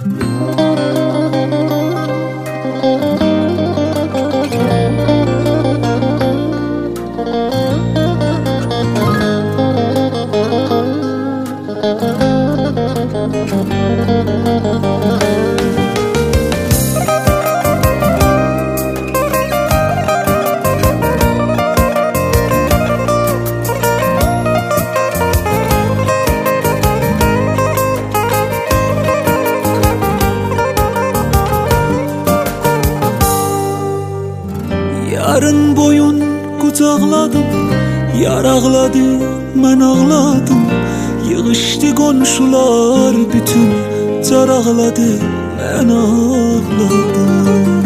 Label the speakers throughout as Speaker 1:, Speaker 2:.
Speaker 1: Yarın boyun kucakladım, yar ağladı, ben ağladım. Yığıştı komşular bütün, car ağladı, ben ağladım.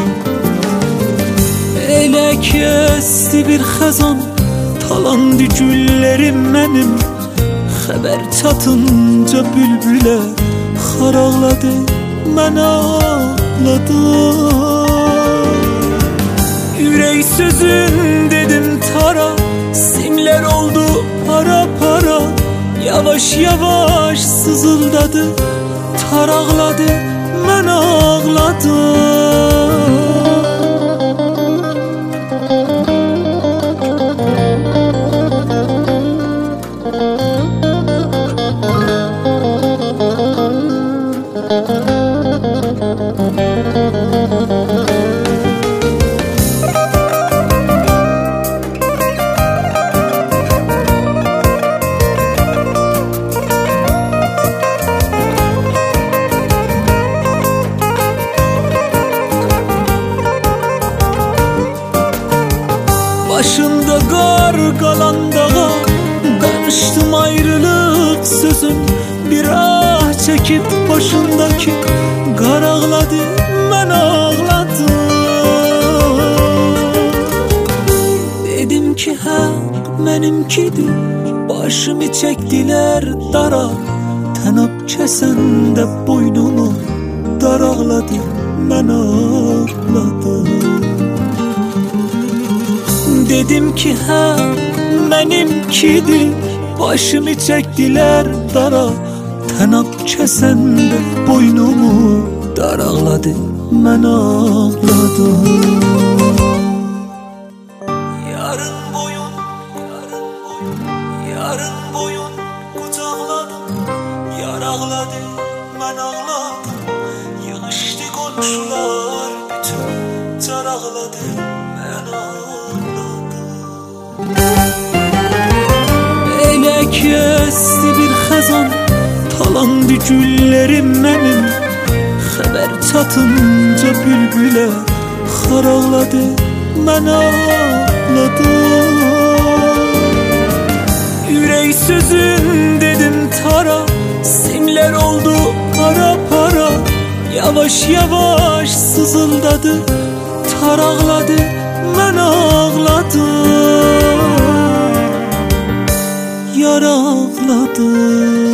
Speaker 1: Elə kesti bir xəzan, talandı güllerim benim. Xəbər çatınca bülbülə xar ağladı, ben ağladım. Yürek sözün dedim tara, simler oldu para para. Yavaş yavaş sızıldadı, tar ağladı, ben ağladım. Başında kar kalan dağa, danıştım ayrılık sözün. Bir ah çekip başındaki kar ağladı, ben ağladım. Dedim ki hak benimkidir, başımı çektiler dara. Tenap kesende boynumu dar ağladı, ben ağladım. Dedim ki ha benimkidir, başımı çektiler dara. Tenap kesende boynumu dar ağladı, ben ağladım. Yarın boyun, yarın boyun kucakladım, yar ağladı, ben ağladım. Yığıştı komşular bütün, car ağladı, ben ağladım. Elə kesti bir xəzan, talandı güllerim benim. Xəbər çatınca bülbülə xar ağladı, ben ağladım. Yürek sözün dedim tara, simler oldu para para. Yavaş yavaş sızıldadı, tar ağladı, ben ağladım. Yar ağladım.